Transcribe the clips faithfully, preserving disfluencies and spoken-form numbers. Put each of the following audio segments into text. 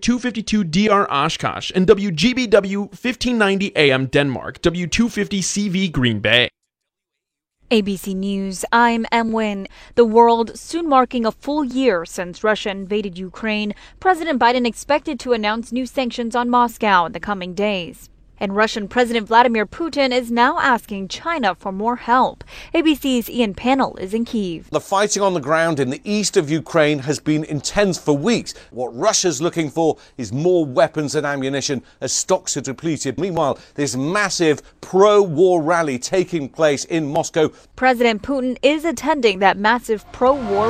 two fifty-two D R Oshkosh, and W G B W fifteen ninety A M Denmark, W two fifty C V Green Bay. A B C News, I'm Em Nguyen. The world soon marking a full year since Russia invaded Ukraine. President Biden expected to announce new sanctions on Moscow in the coming days. And Russian President Vladimir Putin is now asking China for more help. A B C's Ian Pannell is in Kyiv. The fighting on the ground in the east of Ukraine has been intense for weeks. What Russia's looking for is more weapons and ammunition as stocks are depleted. Meanwhile, this massive pro-war rally taking place in Moscow. President Putin is attending that massive pro-war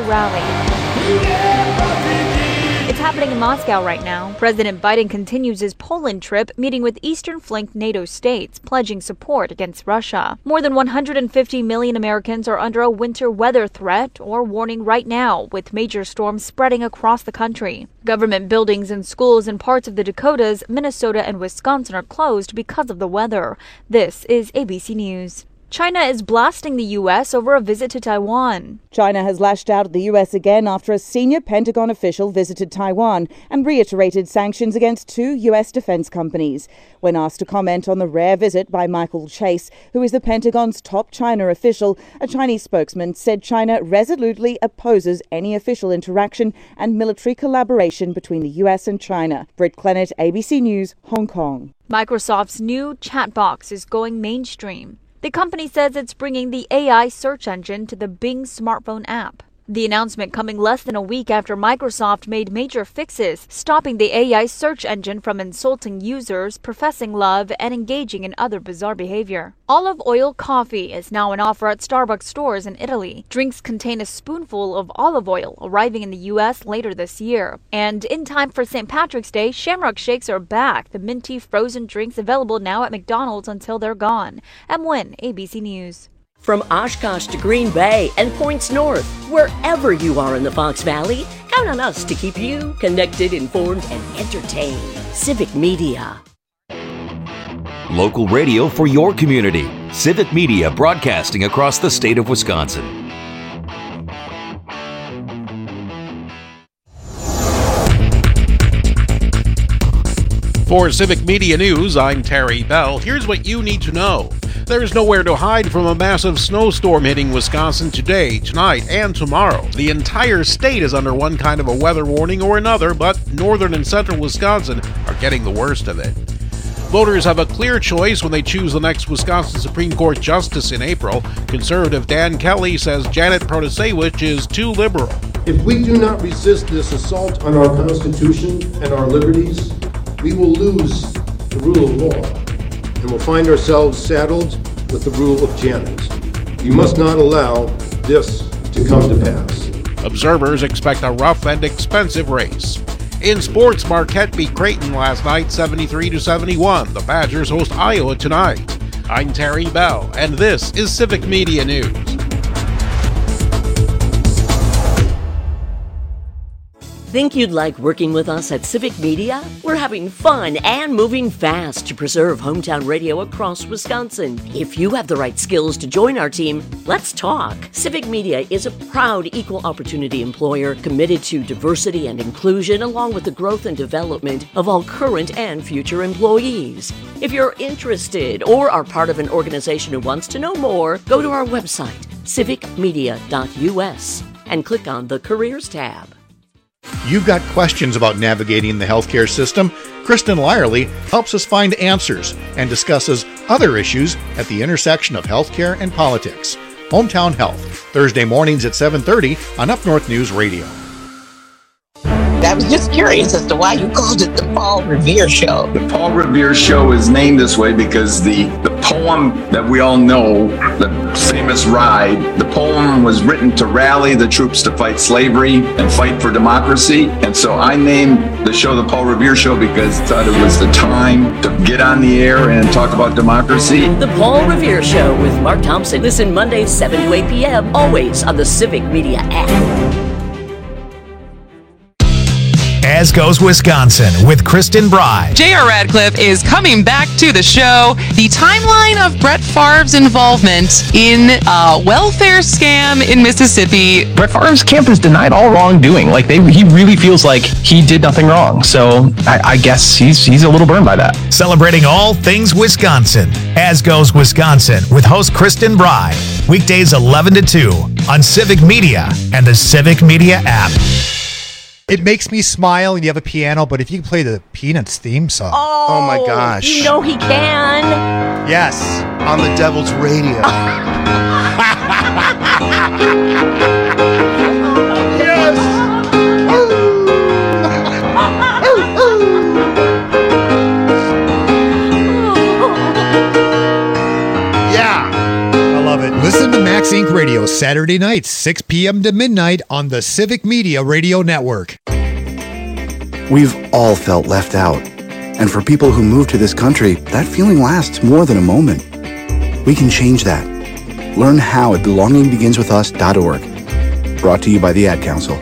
rally. It's happening in Moscow right now. President Biden continues his Poland trip, meeting with Eastern Flank NATO states, pledging support against Russia. More than one hundred fifty million Americans are under a winter weather threat or warning right now, with major storms spreading across the country. Government buildings and schools in parts of the Dakotas, Minnesota, and Wisconsin are closed because of the weather. This is A B C News. China is blasting the U S over a visit to Taiwan. China has lashed out at the U S again after a senior Pentagon official visited Taiwan and reiterated sanctions against two U S defense companies. When asked to comment on the rare visit by Michael Chase, who is the Pentagon's top China official, a Chinese spokesman said China resolutely opposes any official interaction and military collaboration between the U S and China. Britt Clennett, A B C News, Hong Kong. Microsoft's new chat box is going mainstream. The company says it's bringing the A I search engine to the Bing smartphone app. The announcement coming less than a week after Microsoft made major fixes, stopping the A I search engine from insulting users, professing love, and engaging in other bizarre behavior. Olive oil coffee is now an offer at Starbucks stores in Italy. Drinks contain a spoonful of olive oil, arriving in the U S later this year. And in time for Saint Patrick's Day, Shamrock Shakes are back. The minty frozen drinks available now at McDonald's until they're gone. Em Nguyen, A B C News. From Oshkosh to Green Bay and points north, wherever you are in the Fox Valley, count on us to keep you connected, informed, and entertained. Civic Media. Local radio for your community. Civic Media broadcasting across the state of Wisconsin. For Civic Media News, I'm Terry Bell. Here's what you need to know. There's nowhere to hide from a massive snowstorm hitting Wisconsin today, tonight, and tomorrow. The entire state is under one kind of a weather warning or another, but northern and central Wisconsin are getting the worst of it. Voters have a clear choice when they choose the next Wisconsin Supreme Court justice in April. Conservative Dan Kelly says Janet Protasewicz is too liberal. If we do not resist this assault on our Constitution and our liberties, we will lose the rule of law and will find ourselves saddled with the rule of Janet. We must not allow this to come to pass. Observers expect a rough and expensive race. In sports, Marquette beat Creighton last night seventy-three to seventy-one. The Badgers host Iowa tonight. I'm Terry Bell, and this is Civic Media News. Think you'd like working with us at Civic Media? We're having fun and moving fast to preserve hometown radio across Wisconsin. If you have the right skills to join our team, let's talk. Civic Media is a proud equal opportunity employer committed to diversity and inclusion along with the growth and development of all current and future employees. If you're interested or are part of an organization who wants to know more, go to our website, civic media dot u s, and click on the Careers tab. You've got questions about navigating the healthcare system? Kristen Lyerly helps us find answers and discusses other issues at the intersection of healthcare and politics. Hometown Health, Thursday mornings at seven thirty on Up North News Radio. I was just curious as to why you called it the Paul Revere Show. The Paul Revere Show is named this way because the, the poem that we all know, the famous Ride, the poem was written to rally the troops to fight slavery and fight for democracy. And so I named the show the Paul Revere Show because I thought it was the time to get on the air and talk about democracy. The Paul Revere Show with Mark Thompson. Listen Mondays seven to eight p.m. always on the Civic Media app. As Goes Wisconsin with Kristen Bry. J R. Radcliffe is coming back to the show. The timeline of Brett Favre's involvement in a welfare scam in Mississippi. Brett Favre's camp has denied all wrongdoing. Like they, he really feels like he did nothing wrong. So I, I guess he's he's a little burned by that. Celebrating all things Wisconsin. As Goes Wisconsin with host Kristen Bry. Weekdays eleven to two on Civic Media and the Civic Media app. It makes me smile, and you have a piano, but if you can play the Peanuts theme song. Oh, oh my gosh. You know he can. Yes. On the Devil's Radio. Yes. Yeah. I love it. Listen to Max Inc Radio Saturday nights, six p.m. to midnight on the Civic Media Radio Network. We've all felt left out. And for people who move to this country, that feeling lasts more than a moment. We can change that. Learn how at belonging begins with us dot org. Brought to you by the Ad Council.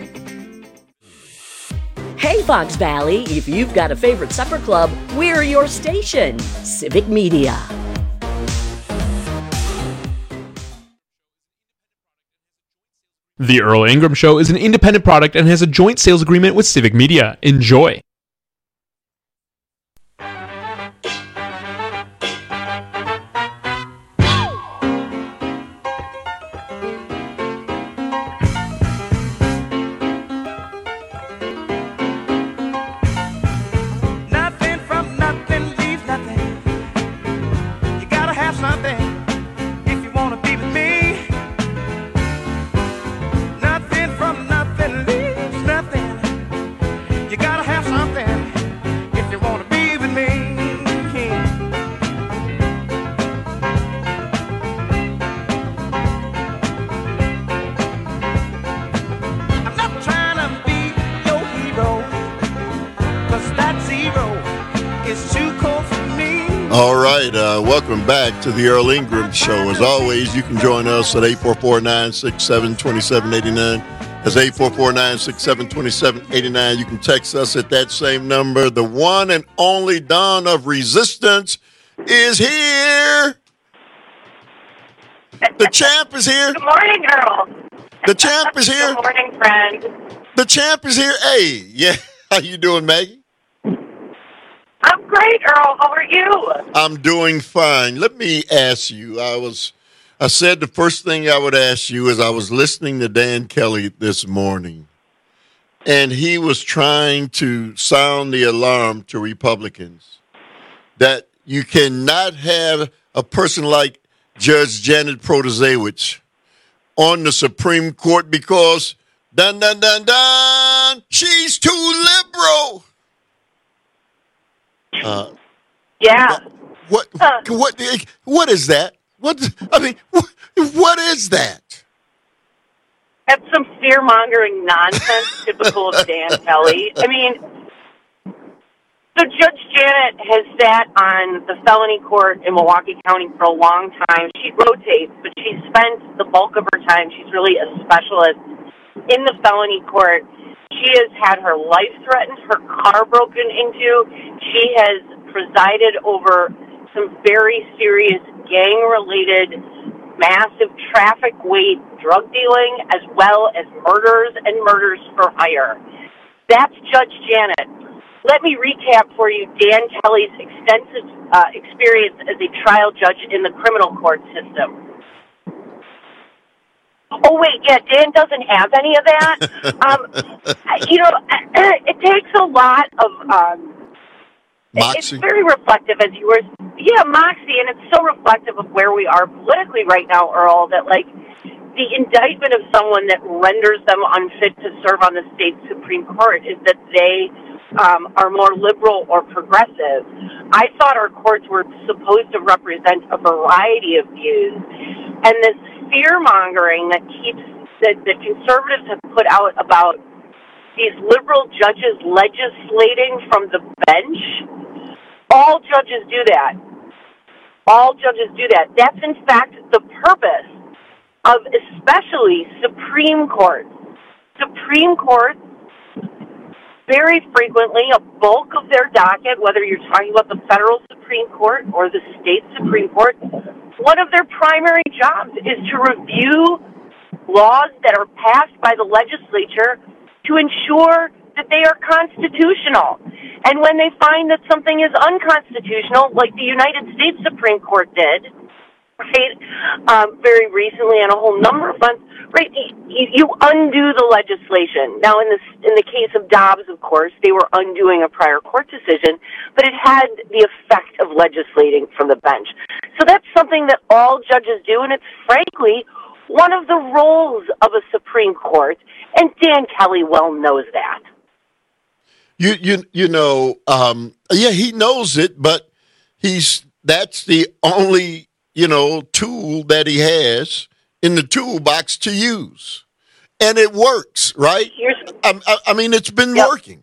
Hey, Fox Valley, if you've got a favorite supper club, we're your station. Civic Media. The Earl Ingram Show is an independent product and has a joint sales agreement with Civic Media. Enjoy. Nothing from nothing leaves nothing. You gotta have something if you wanna be with me. Nothing from nothing leaves nothing. You gotta have something if you wanna be with me. I'm not trying to be your hero, 'cause that zero is too cold for me. All right, uh, welcome back to the Earl Ingram Show. As always, you can join us at eight four four, nine six seven, two seven eight nine. That's eight four four, nine six seven, two seven eight nine. You can text us at that same number. The one and only Dawn of Resistance is here. The champ is here. Good morning, Earl. The champ is here. Good morning, friend. The champ is here. Hey, yeah. How you doing, Maggie? I'm great, Earl. How are you? I'm doing fine. Let me ask you. I was, I said the first thing I would ask you is I was listening to Dan Kelly this morning, and he was trying to sound the alarm to Republicans that you cannot have a person like Judge Janet Protasiewicz on the Supreme Court because dun dun dun dun she's too liberal. Uh, yeah. What, what? What? What is that? What? I mean, what, what is that? That's some fear-mongering nonsense typical of Dan Kelly. I mean, so Judge Janet has sat on the felony court in Milwaukee County for a long time. She rotates, but she spends the bulk of her time, she's really a specialist in the felony court. She has had her life threatened, her car broken into. She has presided over some very serious gang-related, massive traffic weight drug dealing, as well as murders and murders for hire. That's Judge Janet. Let me recap for you Dan Kelly's extensive uh, experience as a trial judge in the criminal court system. Oh, wait, yeah, Dan doesn't have any of that. um, you know, it takes a lot of, um, Moxie. It's very reflective, as you were, yeah, Moxie, and it's so reflective of where we are politically right now, Earl, that, like, the indictment of someone that renders them unfit to serve on the state Supreme Court is that they um, are more liberal or progressive. I thought our courts were supposed to represent a variety of views, and this fear-mongering that keeps that the conservatives have put out about these liberal judges legislating from the bench, all judges do that. All judges do that. That's, in fact, the purpose of especially Supreme Courts. Supreme Courts very frequently, a bulk of their docket, whether you're talking about the federal Supreme Court or the state Supreme Court, one of their primary jobs is to review laws that are passed by the legislature to ensure that they are constitutional. And when they find that something is unconstitutional, like the United States Supreme Court did, right, um, very recently on a whole number of fronts, right, you, you undo the legislation. Now, in this, in the case of Dobbs, of course, they were undoing a prior court decision, but it had the effect of legislating from the bench. So that's something that all judges do, and it's frankly one of the roles of a Supreme Court, and Dan Kelly well knows that. You you you know, um, yeah, he knows it, but he's that's the only, you know, tool that he has in the toolbox to use, and it works, right? I, I, I mean, it's been yep. working.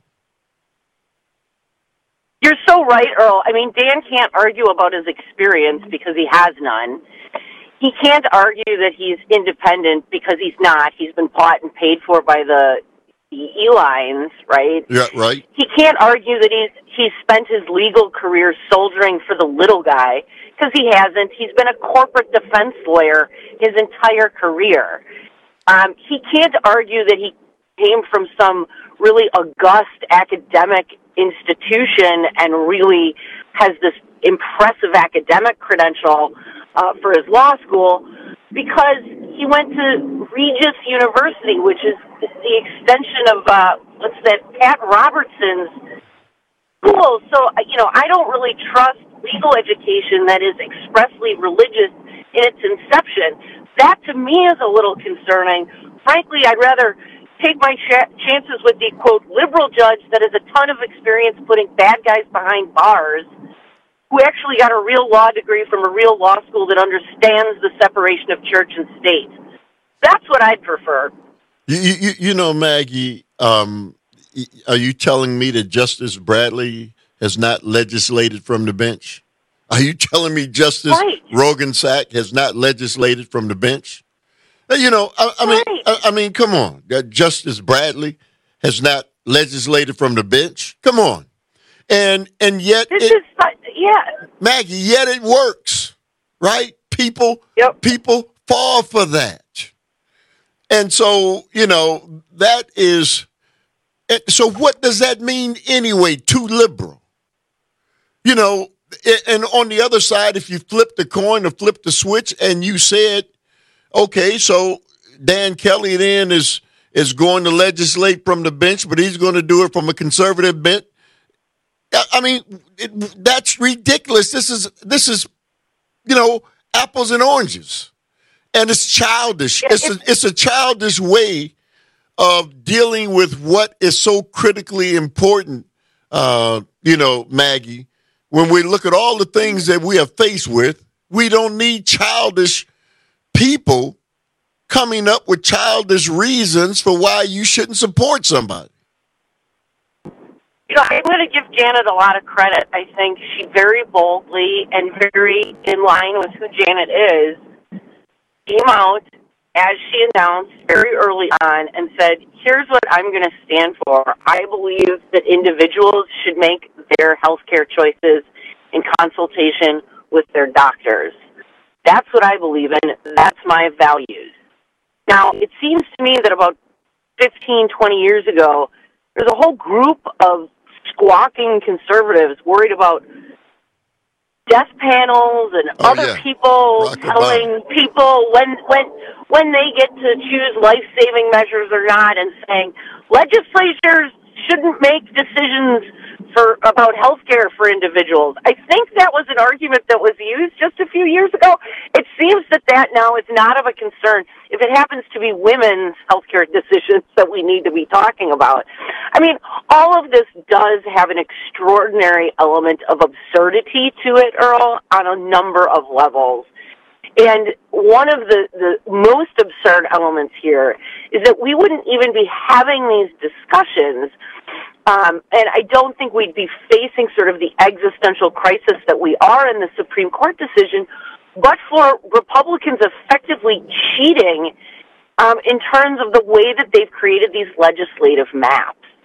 You're so right, Earl. I mean, Dan can't argue about his experience because he has none. He can't argue that he's independent because he's not. He's been bought and paid for by the E-lines, right? Yeah, right. He can't argue that he's he's spent his legal career soldiering for the little guy, because he hasn't. He's been a corporate defense lawyer his entire career. Um, he can't argue that he came from some really august academic institution and really has this impressive academic credential uh, for his law school, because he went to Regis University, which is the extension of, uh, what's that, Pat Robertson's school. So, you know, I don't really trust legal education that is expressly religious in its inception. That, to me, is a little concerning. Frankly, I'd rather take my ch- chances with the, quote, liberal judge that has a ton of experience putting bad guys behind bars, who actually got a real law degree from a real law school that understands the separation of church and state. That's what I'd prefer. You, you, you know, Maggie, um, are you telling me that Justice Bradley has not legislated from the bench? Are you telling me Justice right. Roggensack has not legislated from the bench? You know, I, I mean, right. I, I mean, come on. Justice Bradley has not legislated from the bench? Come on. And and yet, this it, is yeah, Maggie. Yet it works, right? People, yep. people fall for that, and so you know that is. So what does that mean anyway? Too liberal, you know. And on the other side, if you flip the coin or flip the switch, and you said, okay, so Dan Kelly then is is going to legislate from the bench, but he's going to do it from a conservative bent. I mean, it, that's ridiculous. This is, this is, you know, apples and oranges. And it's childish. Yeah, it's, it's, a, it's a childish way of dealing with what is so critically important, uh, you know, Maggie. When we look at all the things that we are faced with, we don't need childish people coming up with childish reasons for why you shouldn't support somebody. You know, I'm going to give Janet a lot of credit. I think she very boldly and very in line with who Janet is, came out, as she announced very early on, and said, here's what I'm going to stand for. I believe that individuals should make their health care choices in consultation with their doctors. That's what I believe in. That's my values. Now, it seems to me that about fifteen, twenty years ago, there's a whole group of squawking conservatives worried about death panels and oh, other yeah. people Rock telling people when when when they get to choose life-saving measures or not, and saying legislatures shouldn't make decisions for about health care for individuals. I think that was an argument that was used just a few years ago. It seems that that now is not of a concern if it happens to be women's health care decisions that we need to be talking about. I mean, all of this does have an extraordinary element of absurdity to it, Earl, on a number of levels. And one of the, the most absurd elements here is that we wouldn't even be having these discussions, um, and I don't think we'd be facing sort of the existential crisis that we are in the Supreme Court decision, but for Republicans effectively cheating um, in terms of the way that they've created these legislative maps.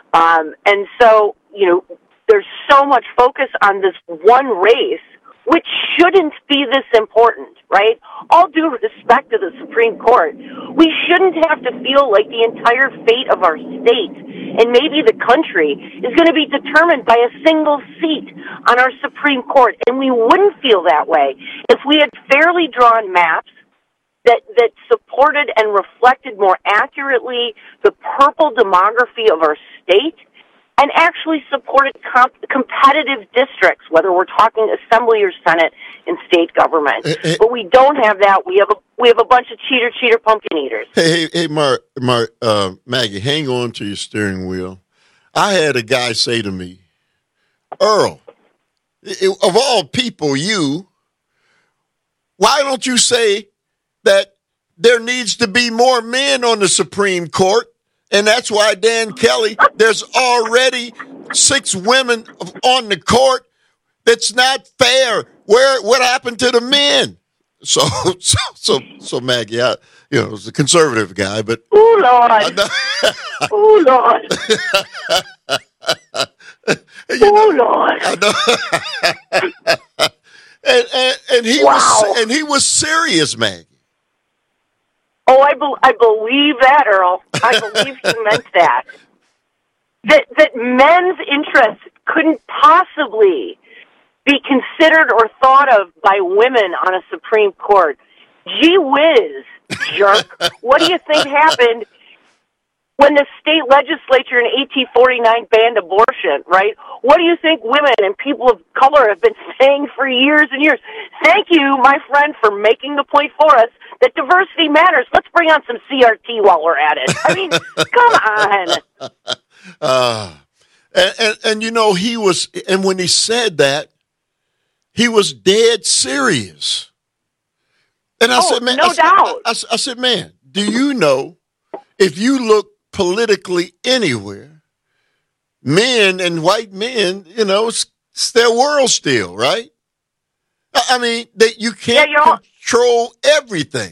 Um, and so, you know, there's so much focus on this one race, which shouldn't be this important, right? All due respect to the Supreme Court, we shouldn't have to feel like the entire fate of our state and maybe the country is going to be determined by a single seat on our Supreme Court. And we wouldn't feel that way if we had fairly drawn maps that, that supported and reflected more accurately the purple demography of our state and actually supported comp- competitive districts, whether we're talking assembly or senate and state government. Hey, hey, but we don't have that. We have a we have a bunch of cheater, cheater, pumpkin eaters. Hey, hey, hey Mark, Mark, uh, Maggie, hang on to your steering wheel. I had a guy say to me, Earl, it, of all people, you, why don't you say that there needs to be more men on the Supreme Court? And that's why, Dan Kelly, there's already six women on the court. That's not fair. Where what happened to the men? So, so, so, so Maggie, I, you know, was a conservative guy, but oh Lord, oh Lord, oh Lord, I know. and, and and he wow. was and he was serious, Maggie. Oh, I, be- I believe that, Earl. I believe he meant that. That that men's interests couldn't possibly be considered or thought of by women on a Supreme Court. Gee whiz, jerk. What do you think happened when the state legislature in eighteen forty-nine banned abortion, right? What do you think women and people of color have been saying for years and years? Thank you, my friend, for making the point for us that diversity matters. Let's bring on some C R T while we're at it. I mean, come on. Uh, and, and, and, you know, he was, and when he said that, he was dead serious. And I oh, said, man, no I, doubt. I, I, I said, man, do you know if you look politically anywhere, men and white men, you know, it's, it's their world still, right? I mean, that you can't yeah, control everything.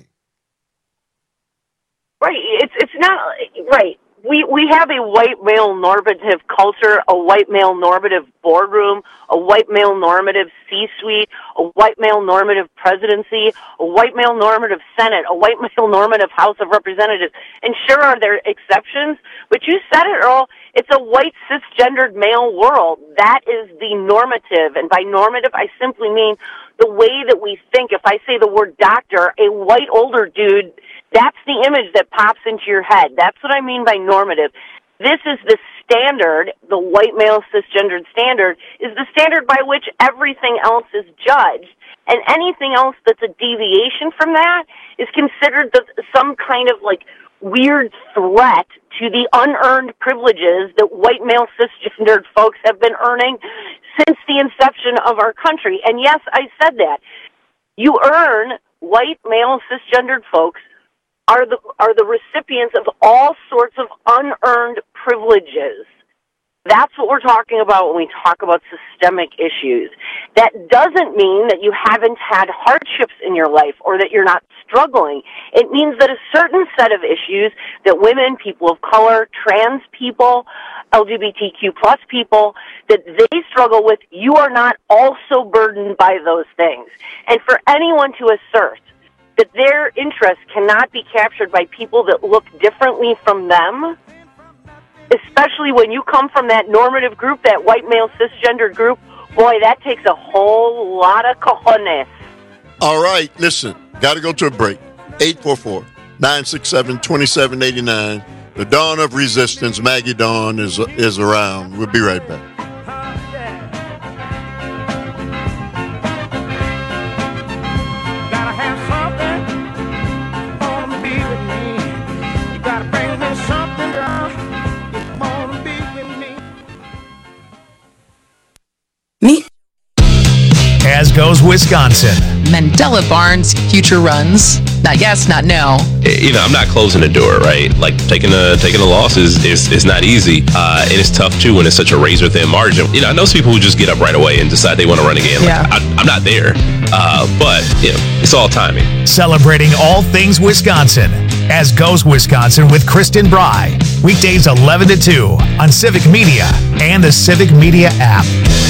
Right. It's it's not right. We we have a white male normative culture, a white male normative boardroom, a white male normative C-suite, a white male normative presidency, a white male normative Senate, a white male normative House of Representatives. And sure are there exceptions, but you said it, Earl, it's a white cisgendered male world. That is the normative. And by normative, I simply mean the way that we think. If I say the word doctor, a white older dude, that's the image that pops into your head. That's what I mean by normative. This is the standard, the white male cisgendered standard, is the standard by which everything else is judged. And anything else that's a deviation from that is considered the, some kind of like weird threat to the unearned privileges that white male cisgendered folks have been earning since the inception of our country. And yes, I said that. You earn, white male cisgendered folks are the are the recipients of all sorts of unearned privileges. That's what we're talking about when we talk about systemic issues. That doesn't mean that you haven't had hardships in your life or that you're not struggling. It means that a certain set of issues that women, people of color, trans people, L G B T Q plus people, that they struggle with, you are not also burdened by those things. And for anyone to assert that their interests cannot be captured by people that look differently from them, especially when you come from that normative group, that white male cisgendered group, boy, that takes a whole lot of cojones. All right, listen, got to go to a break. eight four four, nine six seven, two seven eight nine. The dawn of resistance, Maggie Dawn, is, is around. We'll be right back. As goes Wisconsin. Mandela Barnes future runs. Not yes, not no. You know, I'm not closing the door, right? Like taking a taking a loss is is, is not easy, uh, and it's tough too when it's such a razor thin margin. You know, I know some people who just get up right away and decide they want to run again. Like, yeah. I, I'm not there, uh, but you know, it's all timing. Celebrating all things Wisconsin. As Goes Wisconsin with Kristen Bry. Weekdays eleven to two on Civic Media and the Civic Media app.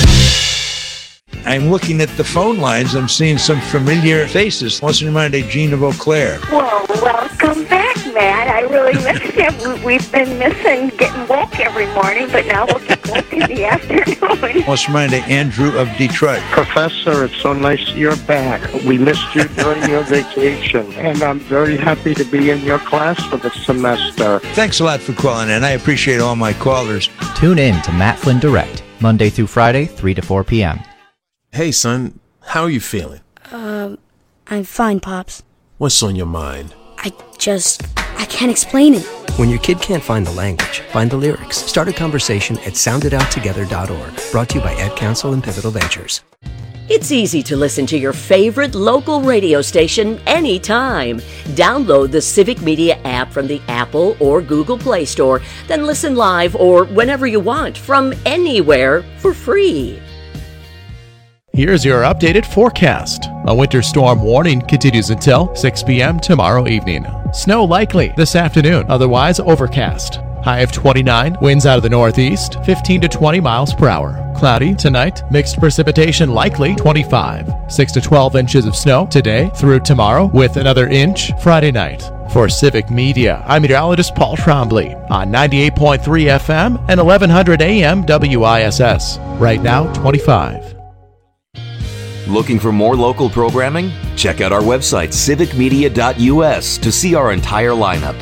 I'm looking at the phone lines. I'm seeing some familiar faces. What's in mind of Gene of Eau Claire? Well, welcome back, Matt. I really miss you. We've been missing getting woke every morning, but now we'll get woke in the afternoon. What's in mind of Andrew of Detroit? Professor, it's so nice you're back. We missed you during your vacation, and I'm very happy to be in your class for the semester. Thanks a lot for calling in. I appreciate all my callers. Tune in to Matt Flynn Direct, Monday through Friday, three to four p.m. Hey, son, how are you feeling? Um, I'm fine, Pops. What's on your mind? I just, I can't explain it. When your kid can't find the language, find the lyrics. Start a conversation at sound it out together dot org. Brought to you by Ed Council and Pivotal Ventures. It's easy to listen to your favorite local radio station anytime. Download the Civic Media app from the Apple or Google Play Store, then listen live or whenever you want from anywhere for free. Here's your updated forecast. A winter storm warning continues until six p.m. tomorrow evening. Snow likely this afternoon, otherwise overcast. High of twenty-nine, winds out of the northeast, fifteen to twenty miles per hour. Cloudy tonight, mixed precipitation likely twenty-five. six to twelve inches of snow today through tomorrow, with another inch Friday night. For Civic Media, I'm meteorologist Paul Trombley on ninety-eight point three F M and eleven hundred A M W I S S. Right now, twenty-five. Looking for more local programming? Check out our website, civic media dot U S, to see our entire lineup.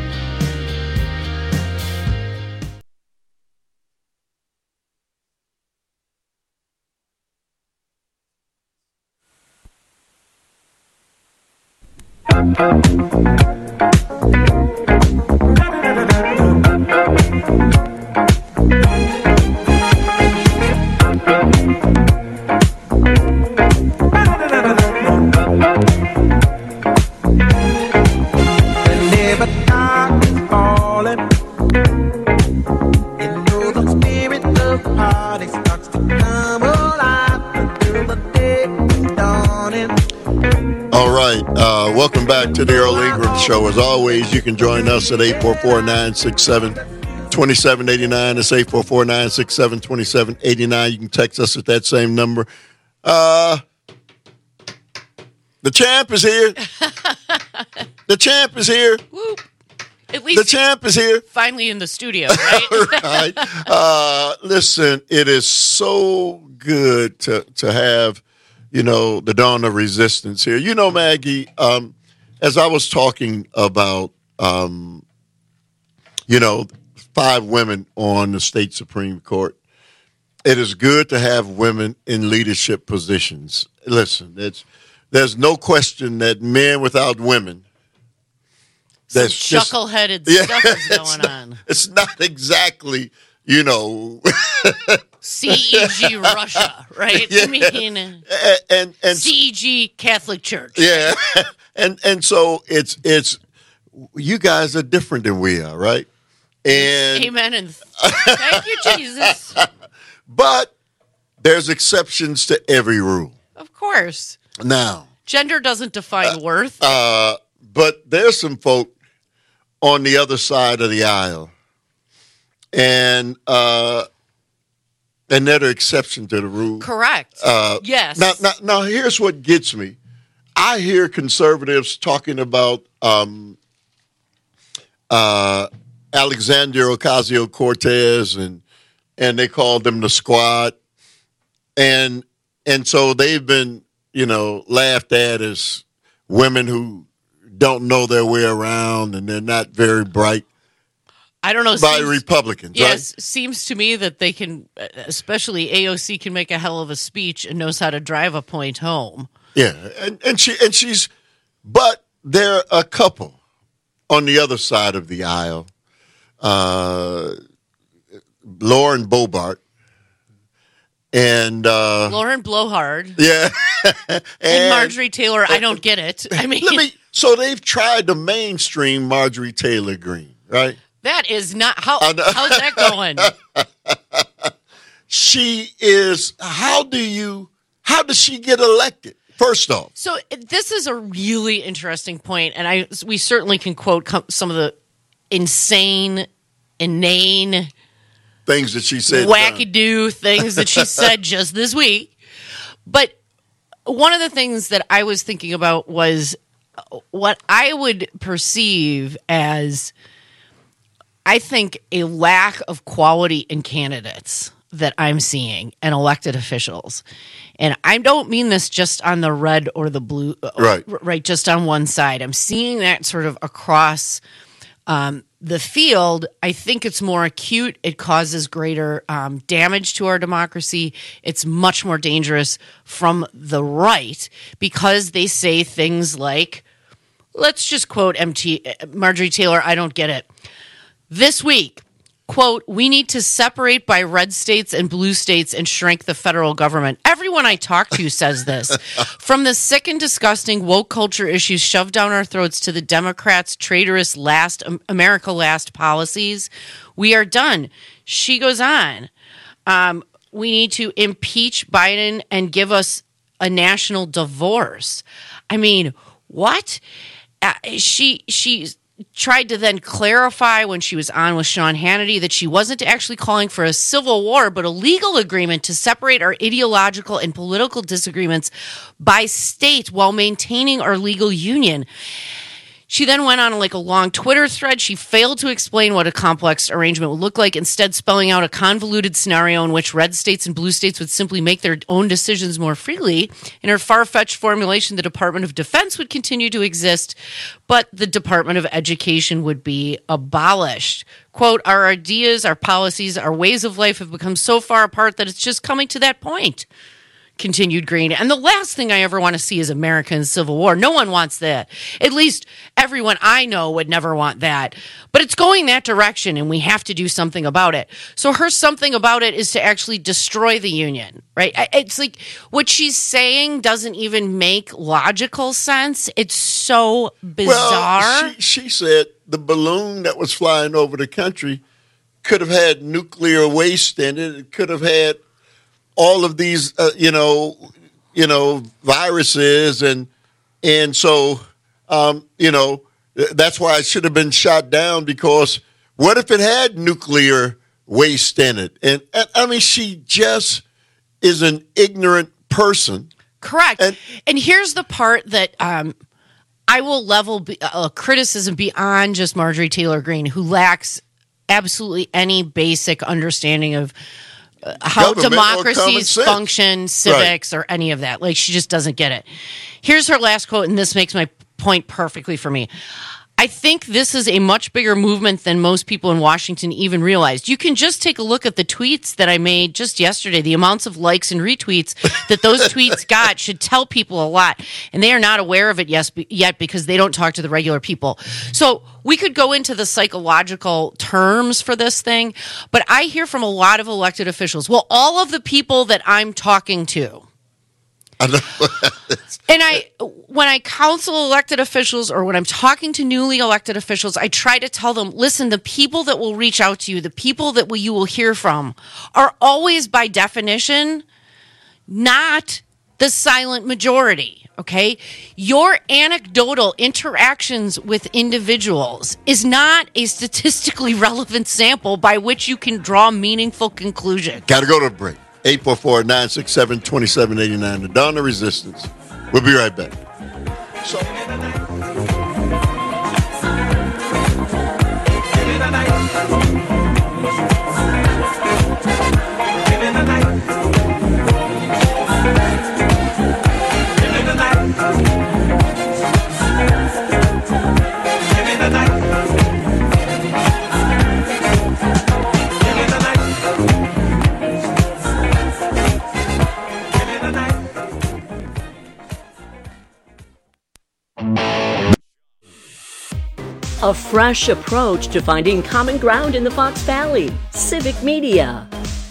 Welcome back to the Earl Ingram Show. As always, you can join us at eight four four, nine six seven, two seven eight nine. It's eight four four, nine six seven, two seven eight nine. You can text us at that same number. Uh, the champ is here. The champ is here. Woo. At least the champ is here. Finally in the studio, right? Right. Uh, listen, it is so good to, to have, you know, the dawn of resistance here. You know, Maggie, um, as I was talking about, um, you know, five women on the state Supreme Court, it is good to have women in leadership positions. Listen, it's, there's no question that men without women, Some that's just, chuckle-headed yeah, stuff is going it's not, on. It's not exactly, you know... C E G Russia, right? Yeah. I mean, and, and, and C E G Catholic Church. Yeah, and and so it's it's you guys are different than we are, right? And amen and thank you, Jesus. But there's exceptions to every rule. Of course. Now, gender doesn't define uh, worth. Uh, but there's some folk on the other side of the aisle, and. Uh, And they're the exception to the rule. Correct. Uh, yes. Now, now, now, here's what gets me. I hear conservatives talking about um, uh, Alexandria Ocasio-Cortez, and and they called them the squad, and and so they've been, you know, laughed at as women who don't know their way around and they're not very bright. I don't know. By seems, Republicans, yes, right? Seems to me that they can, especially A O C, can make a hell of a speech and knows how to drive a point home. Yeah, and, and she and she's, but there are a couple on the other side of the aisle. Uh, Lauren Boebert and uh, Lauren Blowhard, yeah, and, and Marjorie Taylor. I don't get it. I mean, let me. So they've tried to mainstream Marjorie Taylor Greene, right? That is not how. How's that going? She is. How do you? How does she get elected? First off. So this is a really interesting point, and I we certainly can quote com- some of the insane, inane things that she said, wackadoo things that she said just this week. But one of the things that I was thinking about was what I would perceive as, I think, a lack of quality in candidates that I'm seeing and elected officials. And I don't mean this just on the red or the blue, right, right, just on one side. I'm seeing that sort of across um, the field. I think it's more acute. It causes greater um, damage to our democracy. It's much more dangerous from the right because they say things like, let's just quote M T Marjorie Taylor, I don't get it. This week, quote, we need to separate by red states and blue states and shrink the federal government. Everyone I talk to says this. From the sick and disgusting woke culture issues shoved down our throats to the Democrats' traitorous last America Last policies, we are done. She goes on. Um, we need to impeach Biden and give us a national divorce. I mean, what? Uh, she she's tried to then clarify when she was on with Sean Hannity that she wasn't actually calling for a civil war, but a legal agreement to separate our ideological and political disagreements by state while maintaining our legal union. She then went on like a long Twitter thread. She failed to explain what a complex arrangement would look like, instead spelling out a convoluted scenario in which red states and blue states would simply make their own decisions more freely. In her far-fetched formulation, the Department of Defense would continue to exist, but the Department of Education would be abolished. Quote, our ideas, our policies, our ways of life have become so far apart that it's just coming to that point, continued Green. And the last thing I ever want to see is America in civil war. No one wants that. At least everyone I know would never want that. But it's going that direction, and we have to do something about it. So her something about it is to actually destroy the union, right? It's like what she's saying doesn't even make logical sense. It's so bizarre. Well, she, she said the balloon that was flying over the country could have had nuclear waste in it. It could have had all of these, uh, you know, you know, viruses, and and so, um, you know, that's why it should have been shot down, because what if it had nuclear waste in it? And, and I mean, she just is an ignorant person. Correct. And, and here's the part that um, I will level be, uh, criticism beyond just Marjorie Taylor Greene, who lacks absolutely any basic understanding of Uh, how Government democracies function, civics, right, or any of that. Like, she just doesn't get it. Here's her last quote, and this makes my point perfectly for me. I think this is a much bigger movement than most people in Washington even realized. You can just take a look at the tweets that I made just yesterday. The amounts of likes and retweets that those tweets got should tell people a lot. And they are not aware of it yet because they don't talk to the regular people. So we could go into the psychological terms for this thing, but I hear from a lot of elected officials, well, all of the people that I'm talking to, and I, when I counsel elected officials or when I'm talking to newly elected officials, I try to tell them, listen, the people that will reach out to you, the people that will, you will hear from, are always by definition not the silent majority, okay? Your anecdotal interactions with individuals is not a statistically relevant sample by which you can draw meaningful conclusions. Got to go to a break. eight four four, nine six seven, two seven eight nine. The Dawn of Resistance. We'll be right back. So. A fresh approach to finding common ground in the Fox Valley. Civic Media.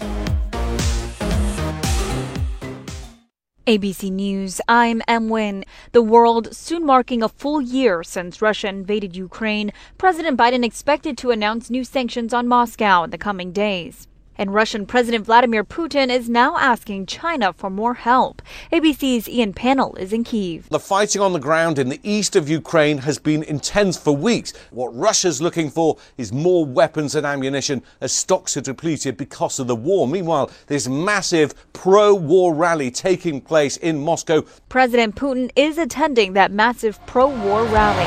A B C News, I'm Em Nguyen. The world soon marking a full year since Russia invaded Ukraine. President Biden expected to announce new sanctions on Moscow in the coming days. And Russian President Vladimir Putin is now asking China for more help. A B C's Ian Pannell is in Kyiv. The fighting on the ground in the east of Ukraine has been intense for weeks. What Russia's looking for is more weapons and ammunition as stocks are depleted because of the war. Meanwhile, there's massive pro-war rally taking place in Moscow. President Putin is attending that massive pro-war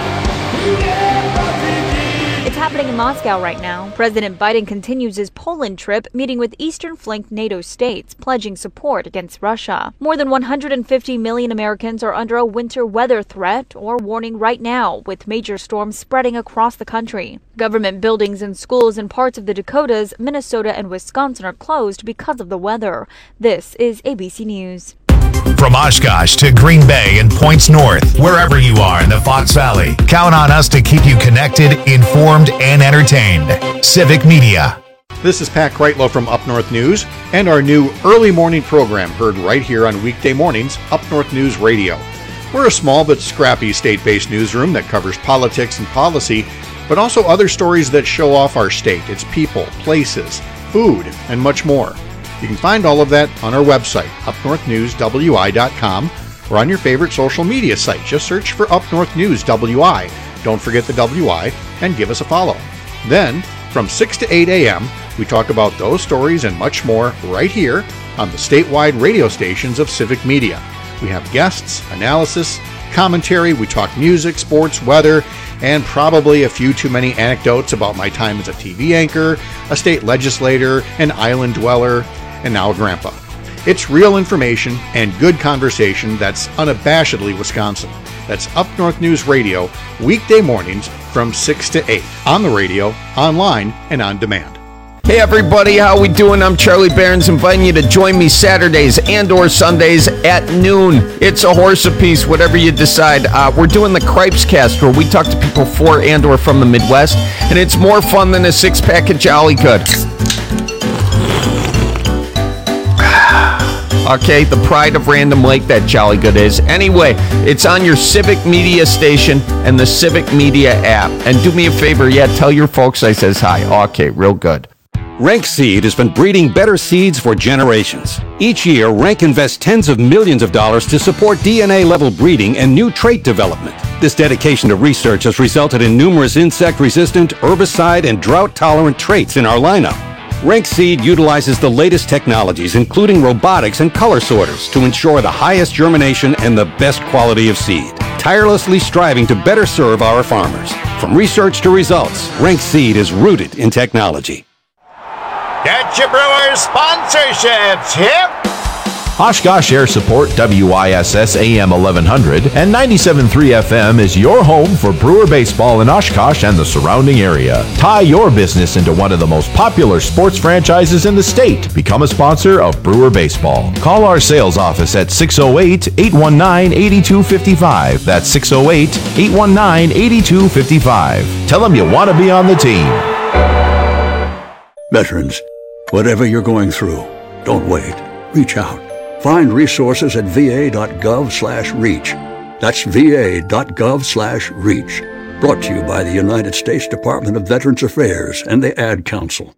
rally. It's happening in Moscow right now. President Biden continues his Poland trip, meeting with Eastern Flank NATO states, pledging support against Russia. More than one hundred fifty million Americans are under a winter weather threat or warning right now, with major storms spreading across the country. Government buildings and schools in parts of the Dakotas, Minnesota, and Wisconsin are closed because of the weather. This is A B C News. From Oshkosh to Green Bay and points north, wherever you are in the Fox Valley, count on us to keep you connected, informed, and entertained. Civic Media. This is Pat Kreitlow from Up North News and our new early morning program heard right here on weekday mornings, Up North News Radio. We're a small but scrappy state-based newsroom that covers politics and policy, but also other stories that show off our state, its people, places, food, and much more. You can find all of that on our website, up north news w i dot com, or on your favorite social media site. Just search for Up North News W I. Don't forget the W I, and give us a follow. Then, from six to eight a.m., we talk about those stories and much more right here on the statewide radio stations of Civic Media. We have guests, analysis, commentary, we talk music, sports, weather, and probably a few too many anecdotes about my time as a T V anchor, a state legislator, an island dweller, and now a grandpa. It's real information and good conversation that's unabashedly Wisconsin. That's Up North News Radio, weekday mornings from six to eight, on the radio, online, and on demand. Hey everybody, how we doing? I'm Charlie Barons, inviting you to join me Saturdays and or Sundays at noon. It's a horse apiece, whatever you decide. Uh, we're doing the Cripes Cast, where we talk to people for and or from the Midwest, and it's more fun than a six-pack of Jolly Good. Okay, the pride of Random Lake, that Jolly Good is. Anyway, it's on your Civic Media station and the Civic Media app. And do me a favor, yeah, tell your folks I says hi. Okay, real good. Rank Seed has been breeding better seeds for generations. Each year, Rank invests tens of millions of dollars to support D N A-level breeding and new trait development. This dedication to research has resulted in numerous insect-resistant, herbicide, and drought-tolerant traits in our lineup. Rank Seed utilizes the latest technologies, including robotics and color sorters, to ensure the highest germination and the best quality of seed, tirelessly striving to better serve our farmers. From research to results, Rank Seed is rooted in technology. Get your Brewers sponsorships, hip! Oshkosh Air Support, W I S S A M eleven hundred and ninety-seven point three F M is your home for Brewer baseball in Oshkosh and the surrounding area. Tie your business into one of the most popular sports franchises in the state. Become a sponsor of Brewer baseball. Call our sales office at six oh eight, eight one nine, eight two five five. That's six oh eight, eight one nine, eight two five five. Tell them you want to be on the team. Veterans, whatever you're going through, don't wait. Reach out. Find resources at va.gov slash reach. That's va.gov slash reach. Brought to you by the United States Department of Veterans Affairs and the Ad Council.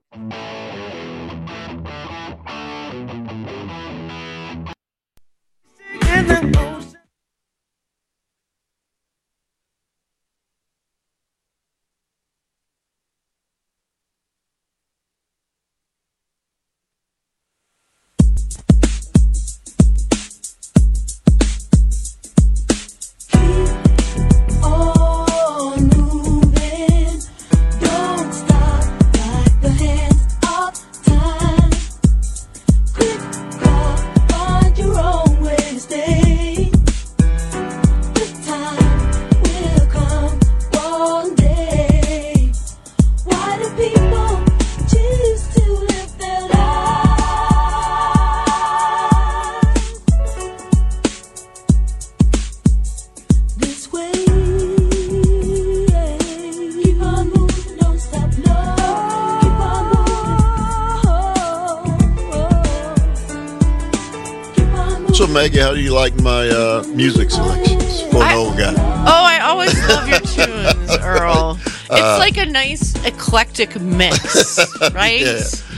Maggie, how do you like my uh, music selections for an old guy? Oh, I always love your tunes, Earl. It's Uh, like a nice eclectic mix, right? Yeah.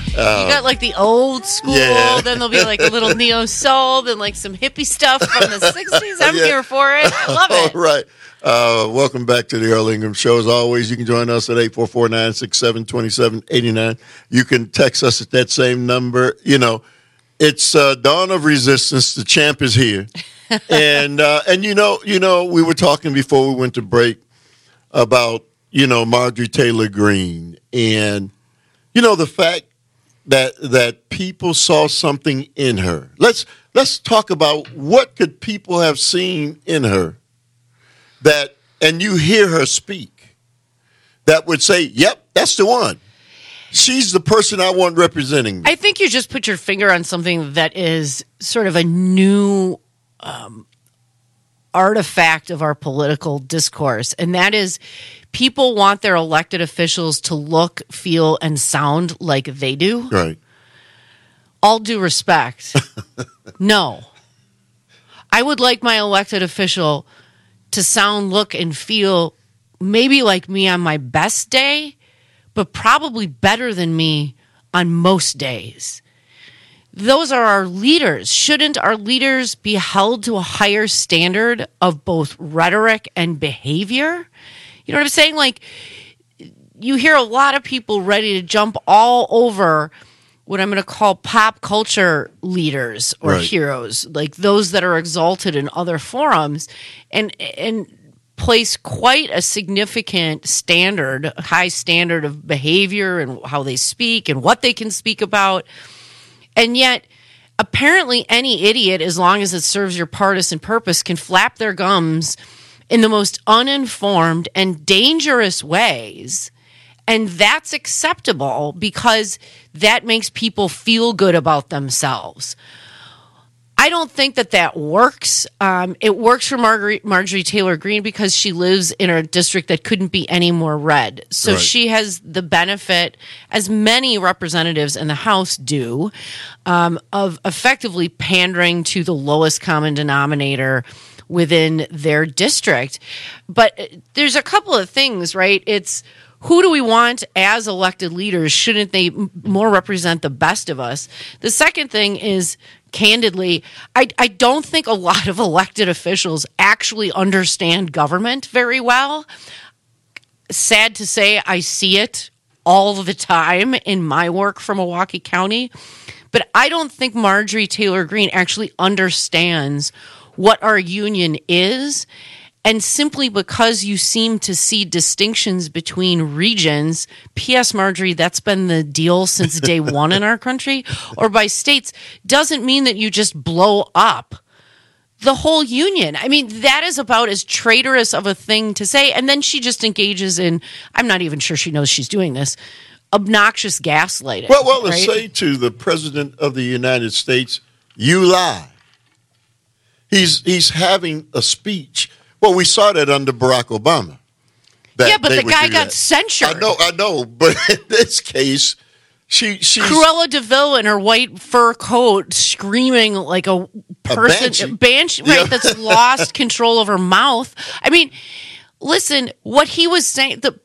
Uh, you got like the old school, yeah. then there'll be like a little neo soul, then like some hippie stuff from the sixties. I'm Yeah. here for it. I love it. All right. Uh, welcome back to the Earl Ingram Show. As always, you can join us at eight four four, nine six seven, two seven eight nine. You can text us at that same number. You know, it's uh, dawn of resistance. The champ is here. and, uh, and you know, you know, we were talking before we went to break about, you know, Marjorie Taylor Greene and, you know, the fact that that people saw something in her. Let's let's talk about what could people have seen in her that, and you hear her speak, that would say, yep, that's the one. She's the person I want representing me. I think you just put your finger on something that is sort of a new um, artifact of our political discourse, and that is people want their elected officials to look, feel, and sound like they do. Right. All due respect, no. I would like my elected official to sound, look, and feel maybe like me on my best day, but probably better than me on most days. Those are our leaders. Shouldn't our leaders be held to a higher standard of both rhetoric and behavior? You know what I'm saying? Like, you hear a lot of people ready to jump all over what I'm going to call pop culture leaders or Right. heroes, like those that are exalted in other forums, and and place quite a significant standard, high standard of behavior and how they speak and what they can speak about. And yet, apparently any idiot, as long as it serves your partisan purpose, can flap their gums in the most uninformed and dangerous ways. And that's acceptable because that makes people feel good about themselves. I don't think that that works. Um, it works for Marguerite, Marjorie Taylor Greene because she lives in a district that couldn't be any more red. So Right. she has the benefit, as many representatives in the House do, um, of effectively pandering to the lowest common denominator within their district. But there's a couple of things, right? It's who do we want as elected leaders? Shouldn't they m- more represent the best of us? The second thing is, candidly, I, I don't think a lot of elected officials actually understand government very well. Sad to say, I see it all the time in my work for Milwaukee County. But I don't think Marjorie Taylor Greene actually understands what our union is. And simply because you seem to see distinctions between regions, P S. Marjorie, that's been the deal since day one in our country, or by states, doesn't mean that you just blow up the whole union. I mean, that is about as traitorous of a thing to say. And then she just engages in, I'm not even sure she knows she's doing this, obnoxious gaslighting. Well, well, let's right? say to the President of the United States, you lie. He's he's having a speech. Well, we saw that under Barack Obama. that Yeah, but they the would guy do got that. censured. I know, I know, but in this case, she she Cruella DeVille in her white fur coat screaming like a person, banshee. banshee, Yeah. right, that's lost control of her mouth. I mean, listen, what he was saying, the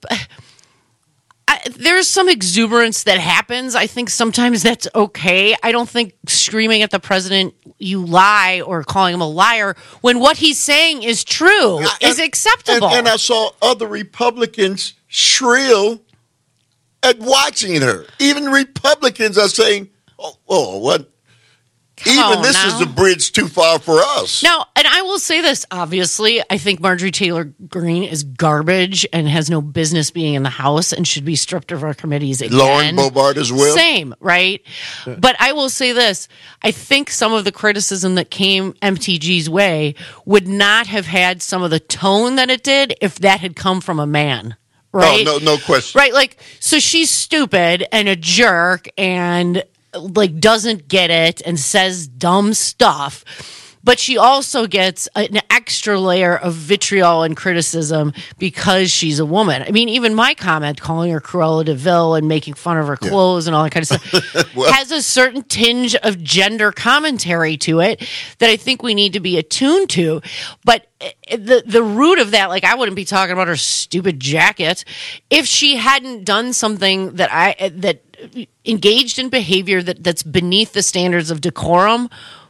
I, there's some exuberance that happens. I think sometimes that's okay. I don't think screaming at the president, you lie, or calling him a liar, when what he's saying is true, is acceptable. And, and I saw other Republicans shrill at watching her. Even Republicans are saying, "Oh, oh what? Even on this now. is a bridge too far for us." Now, and I will say this, obviously, I think Marjorie Taylor Greene is garbage and has no business being in the House and should be stripped of our committees again. Lauren Boebert as well. Same, right? But I will say this, I think some of the criticism that came M T G's way would not have had some of the tone that it did if that had come from a man. Right? Oh, no, no question. Right, like, so she's stupid and a jerk and like doesn't get it and says dumb stuff, but she also gets an extra layer of vitriol and criticism because she's a woman. I mean, even my comment calling her Cruella DeVille and making fun of her clothes and all that kind of stuff Well- has a certain tinge of gender commentary to it that I think we need to be attuned to. But the the root of that, like, I wouldn't be talking about her stupid jacket if she hadn't done something that I that engaged in behavior that, that's beneath the standards of decorum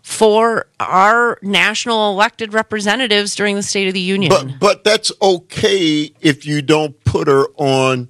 for our national elected representatives during the State of the Union. But but that's okay if you don't put her on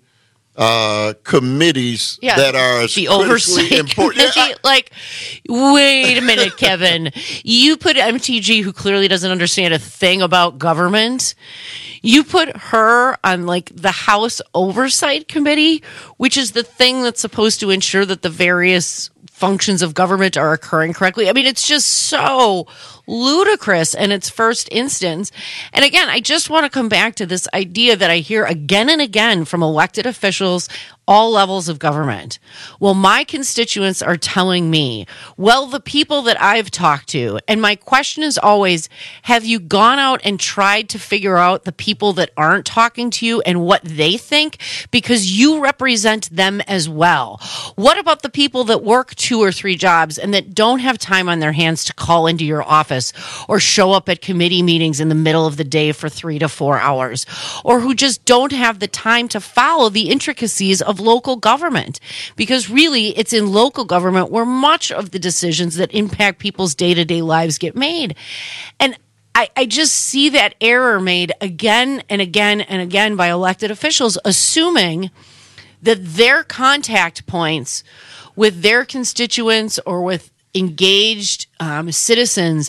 uh, committees yeah, that are the oversight important. Committee. Yeah, I, like, wait a minute, Kevin. You put M T G, who clearly doesn't understand a thing about government, you put her on like the House Oversight Committee, which is the thing that's supposed to ensure that the various functions of government are occurring correctly. I mean, it's just so ludicrous in its first instance. And again, I just want to come back to this idea that I hear again and again from elected officials, all levels of government. Well, my constituents are telling me, well, the people that I've talked to, and my question is always, have you gone out and tried to figure out the people that aren't talking to you and what they think? Because you represent them as well. What about the people that work two or three jobs and that don't have time on their hands to call into your office or show up at committee meetings in the middle of the day for three to four hours, or who just don't have the time to follow the intricacies of local government? Because really, it's in local government where much of the decisions that impact people's day-to-day lives get made. And I, I just see that error made again and again and again by elected officials, assuming that their contact points with their constituents or with engaged um, citizens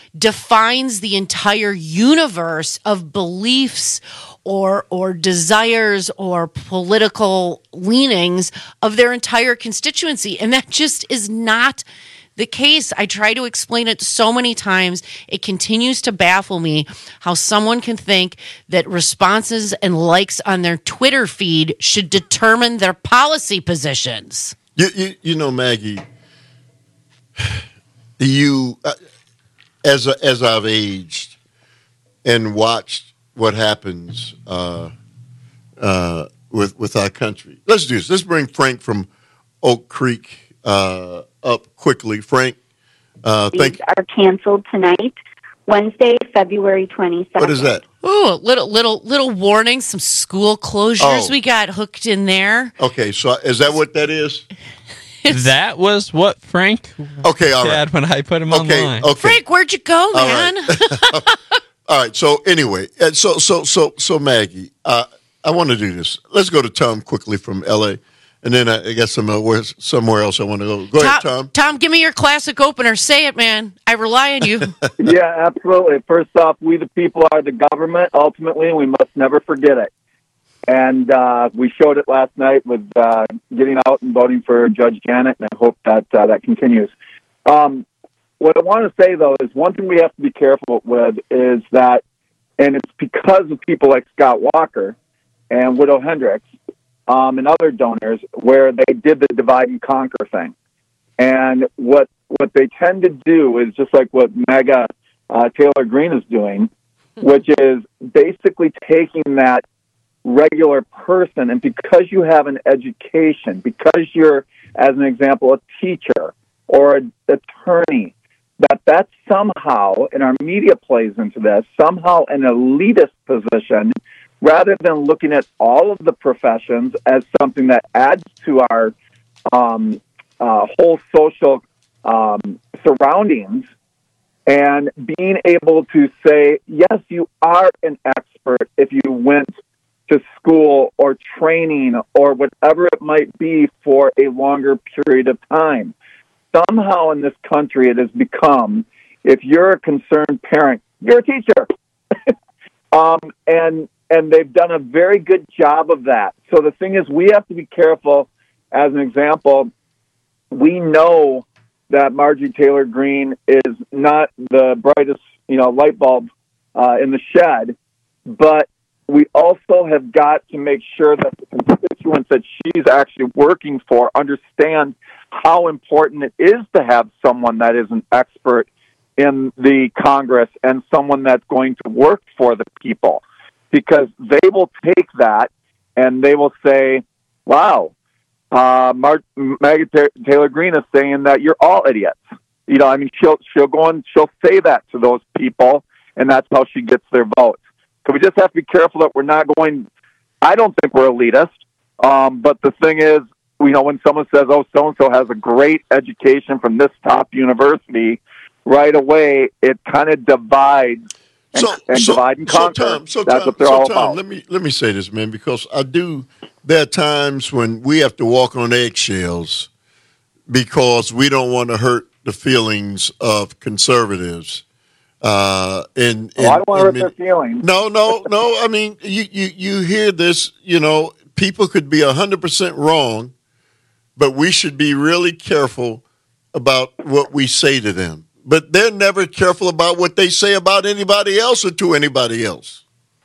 defines the entire universe of beliefs or or desires or political leanings of their entire constituency. And that just is not the case. I try to explain it so many times. It continues to baffle me how someone can think that responses and likes on their Twitter feed should determine their policy positions. You, you, you know, Maggie, you, uh, as as I've aged and watched what happens uh, uh, with with our country, let's do this. Let's bring Frank from Oak Creek uh, up quickly. Frank, uh, thank. Are canceled tonight, Wednesday, February twenty-second. What is that? Ooh, little little little warning. Some school closures Oh. we got hooked in there. Okay, so is that what that is? That was what Frank Okay, all said right. when I put him Okay, online. okay. Frank, where'd you go, All man? All right. So anyway, and so so so so Maggie, uh, I want to do this. Let's go to Tom quickly from L A, and then I, I guess somewhere somewhere else I want to go. Go ahead, Tom. Tom, give me your classic opener. Say it, man. I rely on you. Yeah, absolutely. First off, we the people are the government, ultimately, and we must never forget it. And uh, we showed it last night with uh, getting out and voting for Judge Janet, and I hope that uh, that continues. Um, what I want to say, though, is one thing we have to be careful with is that, and it's because of people like Scott Walker and Widow Hendricks um, and other donors, where they did the divide and conquer thing. And what what they tend to do is just like what Mega uh, Taylor Greene is doing, which is basically taking that regular person, and because you have an education, because you're, as an example, a teacher or an attorney, that that somehow, and our media plays into this, somehow an elitist position, rather than looking at all of the professions as something that adds to our um, uh, whole social um, surroundings, and being able to say, yes, you are an expert if you went to school or training or whatever it might be for a longer period of time. Somehow in this country it has become, if you're a concerned parent, you're a teacher. um, and and they've done a very good job of that. So the thing is, we have to be careful. As an example, we know that Marjorie Taylor Greene is not the brightest, you know, light bulb uh, in the shed, but we also have got to make sure that the constituents that she's actually working for understand how important it is to have someone that is an expert in the Congress and someone that's going to work for the people. Because they will take that and they will say, wow, uh, Mar- Maggie Taylor Greene is saying that you're all idiots. You know, I mean, she'll, she'll go and she'll say that to those people, and that's how she gets their votes. So we just have to be careful that we're not going, I don't think we're elitist, um, but the thing is, you know, when someone says, oh, so-and-so has a great education from this top university, right away, it kind of divides and, so, and so, divide and conquer. So, Tom, so, That's Tom, what they're so, all Tom, about. Let me, let me say this, man, because I do, there are times when we have to walk on eggshells because we don't want to hurt the feelings of conservatives. Uh, and, oh, I don't want to hurt their feelings. No, no, no. I mean, you, you, you hear this, you know, people could be one hundred percent wrong, but we should be really careful about what we say to them. But they're never careful about what they say about anybody else or to anybody else.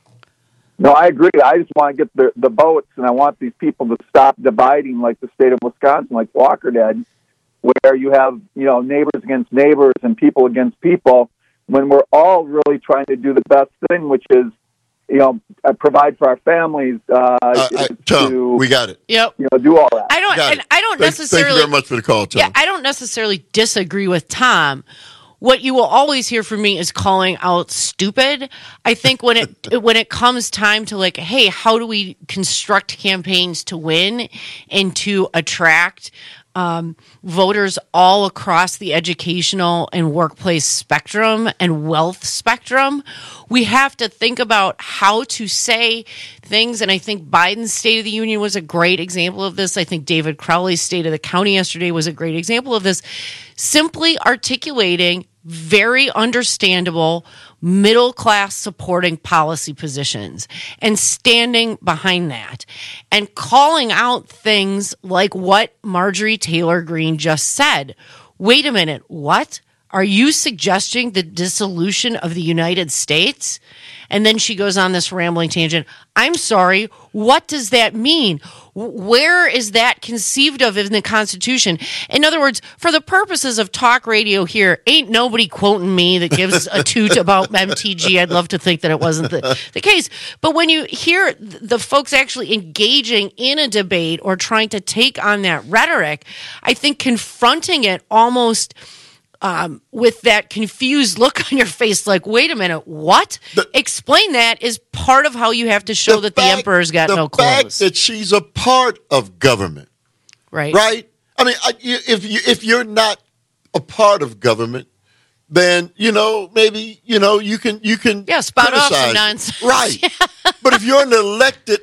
No, I agree. I just want to get the, the votes, and I want these people to stop dividing like the state of Wisconsin, like Walker did, where you have, you know, neighbors against neighbors and people against people, when we're all really trying to do the best thing, which is, you know, uh, provide for our families. Uh, uh, I, Tom, to, we got it. Yep. You know, do all that. I don't. Got And it. I don't Thank, necessarily. Thank you very much for the call, Tom. Yeah, I don't necessarily disagree with Tom. What you will always hear from me is calling out stupid. I think when it when it comes time to like, hey, how do we construct campaigns to win and to attract um, voters all across the educational and workplace spectrum and wealth spectrum, we have to think about how to say things. And I think Biden's State of the Union was a great example of this. I think David Crowley's State of the County yesterday was a great example of this. Simply articulating very understandable middle class supporting policy positions and standing behind that and calling out things like what Marjorie Taylor Greene just said. Wait a minute, what? Are you suggesting the dissolution of the United States? And then she goes on this rambling tangent. I'm sorry, what does that mean? Where is that conceived of in the Constitution? In other words, for the purposes of talk radio here, ain't nobody quoting me that gives a toot about M T G. I'd love to think that it wasn't the, the case. But when you hear the folks actually engaging in a debate or trying to take on that rhetoric, I think confronting it almost Um, with that confused look on your face, like, wait a minute, what? The, Explain that is part of how you have to show the that fact, the emperor's got no clothes. The fact that she's a part of government, right? Right. I mean, I, you, if you if you're not a part of government, then you know maybe you know you can you can yeah spout criticize off some nonsense, right? But if you're an elected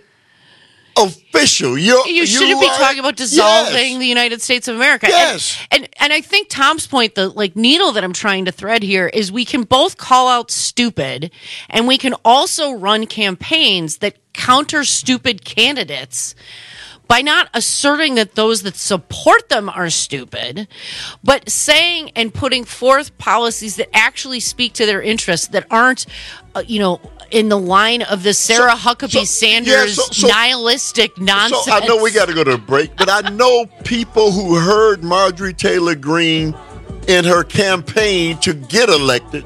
official, you're, you shouldn't you be are, talking about dissolving yes. the United States of America. Yes, and, and and I think Tom's point, the like needle that I'm trying to thread here, is we can both call out stupid, and we can also run campaigns that counter stupid candidates by not asserting that those that support them are stupid, but saying and putting forth policies that actually speak to their interests, that aren't, uh, you know, in the line of the Sarah so, Huckabee so, Sanders yeah, so, so, nihilistic nonsense. So I know we got to go to a break, but I know people who heard Marjorie Taylor Greene in her campaign to get elected.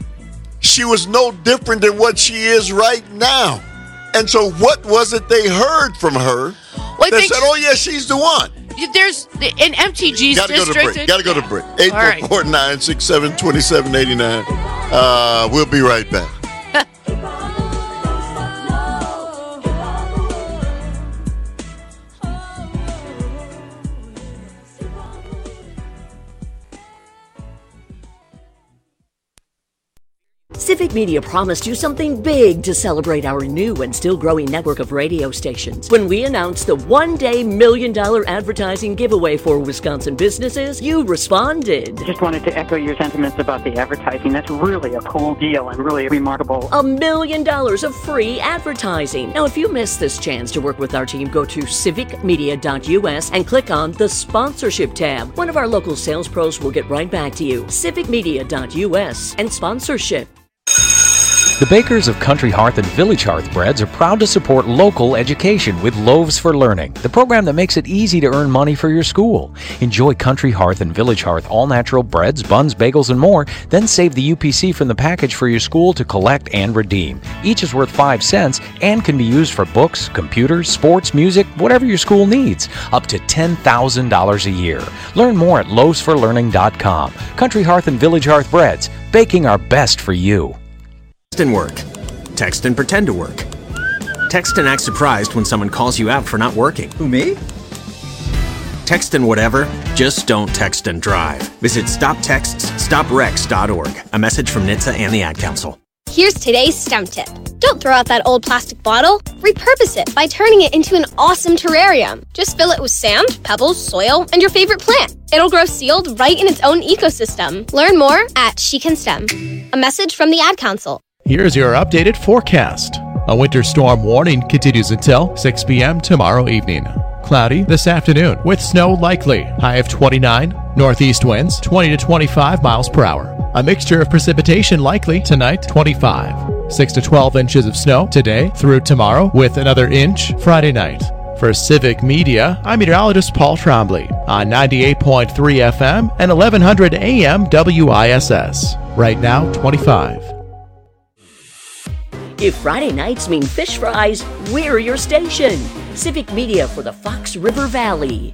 She was no different than what she is right now. And so what was it they heard from her well, that said, oh, yeah, she's the one? There's in M T G's Gotta district. Go to break. Got to go to break. eight four four, nine six seven, two seven eight nine. Uh, we'll be right back. Civic Media promised you something big to celebrate our new and still growing network of radio stations. When we announced the one-day million dollar advertising giveaway for Wisconsin businesses, you responded. Just wanted to echo your sentiments about the advertising. That's really a cool deal and really remarkable. A million dollars of free advertising. Now, if you missed this chance to work with our team, go to civic media dot U S and click on the sponsorship tab. One of our local sales pros will get right back to you. civic media dot U S and sponsorship. The bakers of Country Hearth and Village Hearth Breads are proud to support local education with Loaves for Learning, the program that makes it easy to earn money for your school. Enjoy Country Hearth and Village Hearth all-natural breads, buns, bagels, and more. Then save the U P C from the package for your school to collect and redeem. Each is worth five cents and can be used for books, computers, sports, music, whatever your school needs. Up to ten thousand dollars a year. Learn more at loaves for learning dot com. Country Hearth and Village Hearth Breads, baking our best for you. Text and work. Text and pretend to work. Text and act surprised when someone calls you out for not working. Who, me? Text and whatever, just don't text and drive. Visit stop texts stop wrecks dot org. A message from N H T S A and the Ad Council. Here's today's STEM tip. Don't throw out that old plastic bottle. Repurpose it by turning it into an awesome terrarium. Just fill it with sand, pebbles, soil, and your favorite plant. It'll grow sealed right in its own ecosystem. Learn more at She Can STEM. A message from the Ad Council. Here's your updated forecast. A winter storm warning continues until six p.m. tomorrow evening. Cloudy this afternoon with snow likely. High of twenty-nine. Northeast winds twenty to twenty-five miles per hour. A mixture of precipitation likely tonight, twenty-five. six to twelve inches of snow today through tomorrow with another inch Friday night. For Civic Media, I'm meteorologist Paul Trombley on ninety-eight point three F M and eleven hundred A M W I S S. Right now, twenty-five. If Friday nights mean fish fries, we're your station. Civic Media for the Fox River Valley.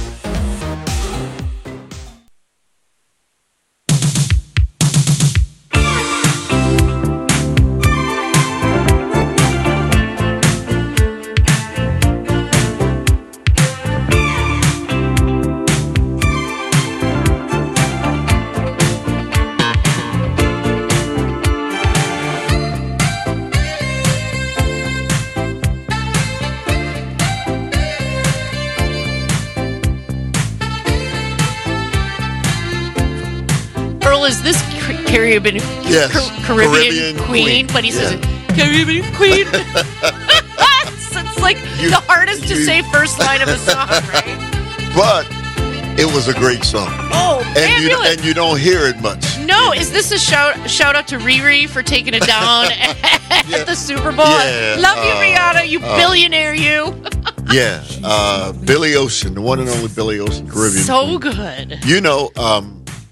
Is this Caribbean, yes. Car- Caribbean, Caribbean Queen, Queen, but he yeah. says Caribbean Queen. it's, it's like you, the hardest you, to say first line of a song, right? But it was a great song. Oh, and you, fabulous. and you don't hear it much. No, is this a shout shout out to Riri for taking it down at yeah. the Super Bowl? Yeah, Love you, uh, Rihanna, you uh, billionaire, you. Yeah, uh, Billy Ocean, the one and only Billy Ocean, Caribbean So Queen. good. You know, um,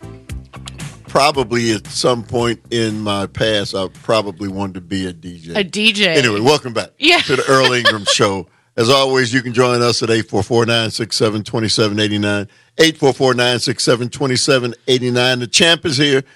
probably at some point in my past, I probably wanted to be a D J. A D J. Anyway, welcome back Yeah. to the Earl Ingram Show. As always, you can join us at eight four four, nine six seven, two seven eight nine, eight four four, nine six seven, two seven eight nine. The champ is here.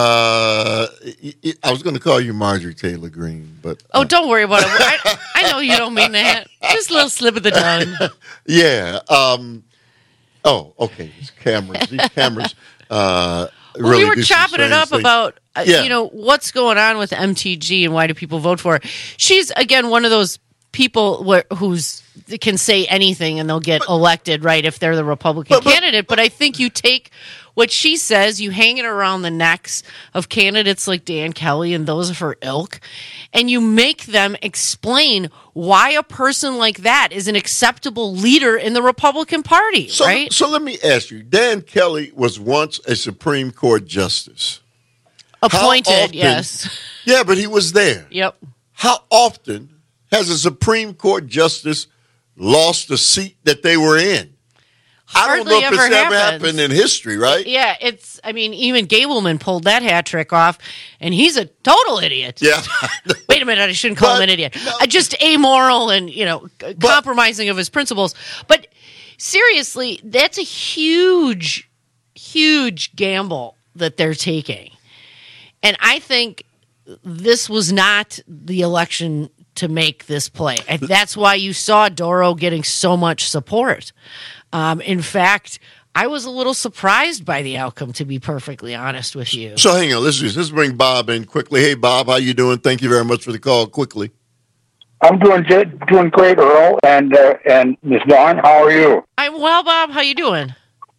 Uh, I was going to call you Marjorie Taylor Greene, but... Oh, don't worry about it. I, I know you don't mean that. Just a little slip of the tongue. Yeah. Um, oh, okay. These cameras. These cameras... Uh, Well, really we were do some chopping it strange up things. about, uh, Yeah. you know, what's going on with M T G and why do people vote for her. She's, again, one of those people where, who's can say anything and they'll get but, elected, right, if they're the Republican but, but, candidate. But I think you take what she says, you hang it around the necks of candidates like Dan Kelly and those of her ilk, and you make them explain why a person like that is an acceptable leader in the Republican Party, so, right? So let me ask you, Dan Kelly was once a Supreme Court justice. Appointed, often, yes. Yeah, but he was there. Yep. How often has a Supreme Court justice lost the seat that they were in? Hardly I don't know if ever it's ever happens. happened in history, right? Yeah, it's, I mean, even Gableman pulled that hat trick off, and he's a total idiot. Yeah. Wait a minute, I shouldn't call But, him an idiot. no. Uh, just amoral and, you know, c- But- compromising of his principles. But seriously, that's a huge, huge gamble that they're taking. And I think this was not the election to make this play. And that's why you saw Doro getting so much support. Um, in fact, I was a little surprised by the outcome, to be perfectly honest with you. So hang on, let's just let's bring Bob in quickly. Hey, Bob, how you doing? Thank you very much for the call. Quickly. I'm doing good, doing great, Earl, and uh, and Miz Dawn. How are you? I'm well, Bob. How you doing?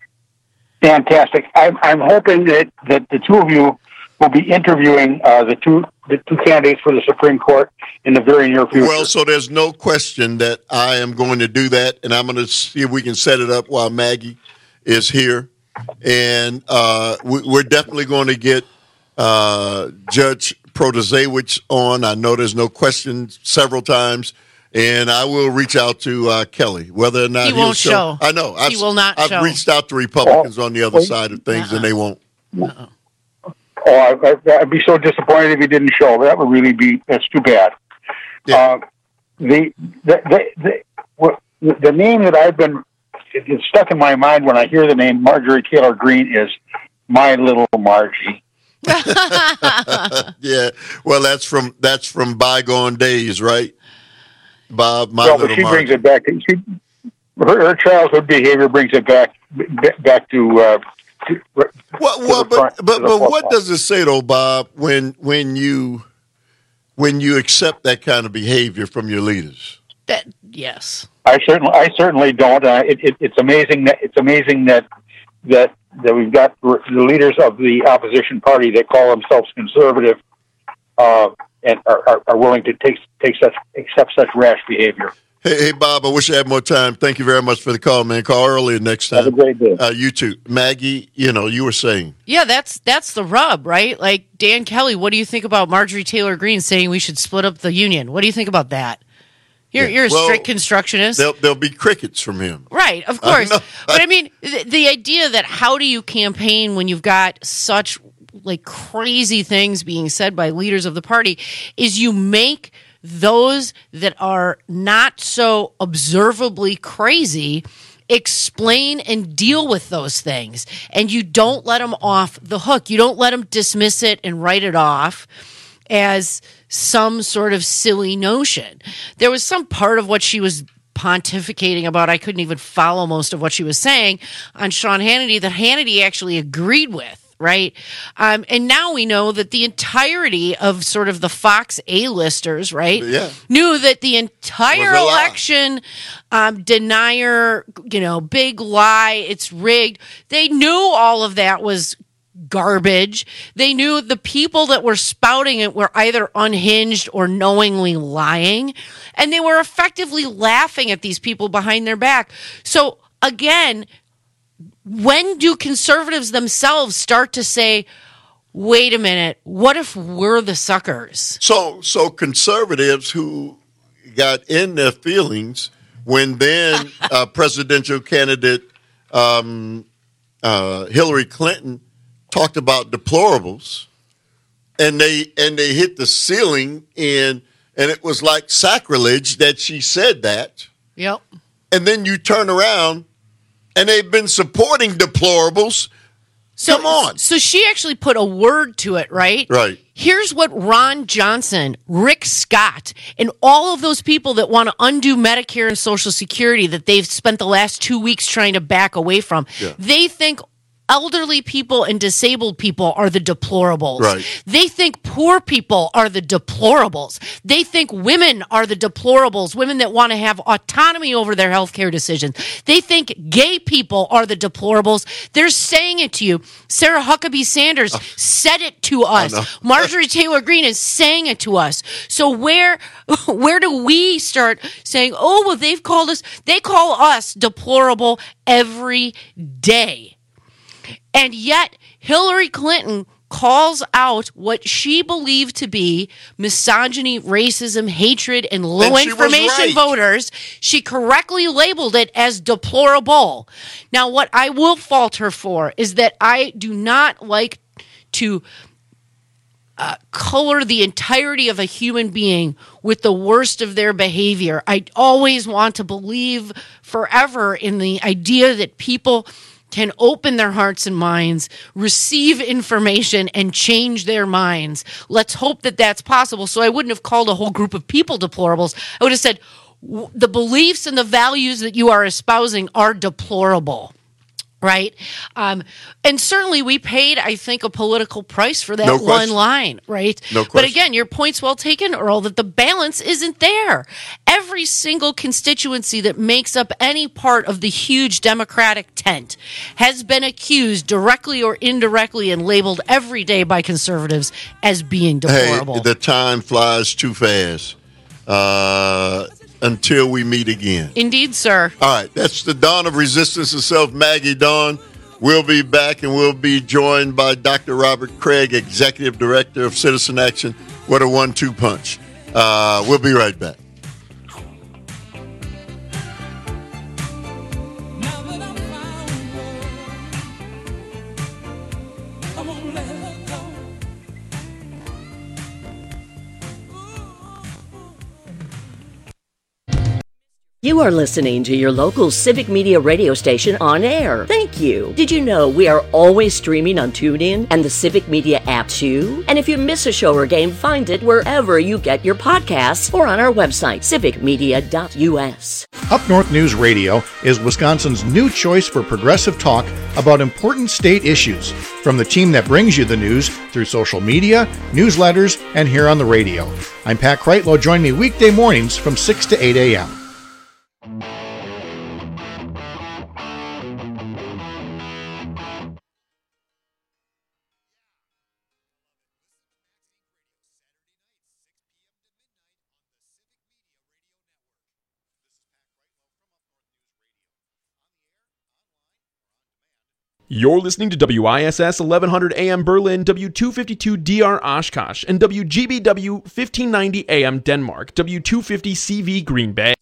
Fantastic. I'm I'm hoping that, that the two of you will be interviewing uh, the two the two candidates for the Supreme Court in the very near future. Well, so there's no question that I am going to do that, and I'm going to see if we can set it up while Maggie is here. And uh, we, we're definitely going to get uh, Judge Protasewicz on. I know there's no question several times, and I will reach out to uh, Kelly, whether or not He he'll won't show. show. I know. I've, He will not I've show. reached out to Republicans Oh, on the other wait. side of things, Uh-uh. and they won't. Uh-uh. Oh, I, I, I'd be so disappointed if he didn't show. That would really be, that's too bad. Yeah. Uh, the, the, the, the, what- the name that I've been, it's stuck in my mind when I hear the name Marjorie Taylor Greene is My Little Margie. Yeah. Well, that's from that's from bygone days, right? Bob, my well, but little she Margie. brings it back. She, her, her childhood behavior brings it back back to. Uh, to well, well, to but front, but, but what forefront. does it say though, Bob? When when you when you accept that kind of behavior from your leaders? That yes. I certainly, I certainly don't. Uh, it, it, it's amazing that it's amazing that that that we've got the leaders of the opposition party that call themselves conservative uh, and are, are, are willing to take take such accept such rash behavior. Hey, hey, Bob, I wish I had more time. Thank you very much for the call, man. Call earlier next time. Have a great day. Uh, you too. Maggie, you know, you were saying. Yeah, that's that's the rub, right? Like, Dan Kelly, what do you think about Marjorie Taylor Greene saying we should split up the union? What do you think about that? You're, Yeah. you're a Well, strict constructionist. There'll, there'll be crickets from him. Right, of I course. know. But I mean, the, the idea that how do you campaign when you've got such like crazy things being said by leaders of the party is you make those that are not so observably crazy explain and deal with those things. And you don't let them off the hook. You don't let them dismiss it and write it off as some sort of silly notion. There was some part of what she was pontificating about, I couldn't even follow most of what she was saying on Sean Hannity, that Hannity actually agreed with. Right. Um, and now we know that the entirety of sort of the Fox A-listers, right, Yeah. knew that the entire Was a lie. election um, denier, you know, big lie, it's rigged. They knew all of that was garbage. They knew the people that were spouting it were either unhinged or knowingly lying. And they were effectively laughing at these people behind their back. So again, when do conservatives themselves start to say, wait a minute, what if we're the suckers? So, so conservatives who got in their feelings when then uh, presidential candidate um, uh, Hillary Clinton talked about deplorables, and they and they hit the ceiling, and and it was like sacrilege that she said that. Yep. And then you turn around, and they've been supporting deplorables. So, Come on. So she actually put a word to it, right? Right. Here's what Ron Johnson, Rick Scott, and all of those people that want to undo Medicare and Social Security that they've spent the last two weeks trying to back away from, Yeah. they think elderly people and disabled people are the deplorables. Right. They think poor people are the deplorables. They think women are the deplorables, women that want to have autonomy over their healthcare decisions. They think gay people are the deplorables. They're saying it to you. Sarah Huckabee Sanders said it to us. know. Marjorie Taylor Greene is saying it to us. So where where do we start saying, oh, well, they've called us, they call us deplorable every day. And yet, Hillary Clinton calls out what she believed to be misogyny, racism, hatred, and low And she was information right. voters. She correctly labeled it as deplorable. Now, what I will fault her for is that I do not like to uh, color the entirety of a human being with the worst of their behavior. I always want to believe forever in the idea that people can open their hearts and minds, receive information, and change their minds. Let's hope that that's possible. So I wouldn't have called a whole group of people deplorables. I would have said, w- the beliefs and the values that you are espousing are deplorable. Right? Um, and certainly we paid, I think, a political price for that No one question. line, right? No But question. again, your point's well taken, Earl, that the balance isn't there. Every single constituency that makes up any part of the huge Democratic tent has been accused directly or indirectly and labeled every day by conservatives as being deplorable. Hey, the time flies too fast. Uh, until we meet again. Indeed, sir. All right, that's the Dawn of Resistance herself, Maggie Dawn. We'll be back, and we'll be joined by Doctor Robert Craig, Executive Director of Citizen Action. What a one two punch. Uh, we'll be right back. You are listening to your local Civic Media radio station on air. Thank you. Did you know we are always streaming on TuneIn and the Civic Media app too? And if you miss a show or game, find it wherever you get your podcasts or on our website, civic media dot u s. Up North News Radio is Wisconsin's new choice for progressive talk about important state issues, from the team that brings you the news through social media, newsletters, and here on the radio. I'm Pat Kreitlow. Join me weekday mornings from six to eight a.m. You're listening to W I S S eleven hundred A M Berlin, W two fifty-two D R Oshkosh, and W G B W fifteen ninety A M Denmark, W two fifty C V Green Bay.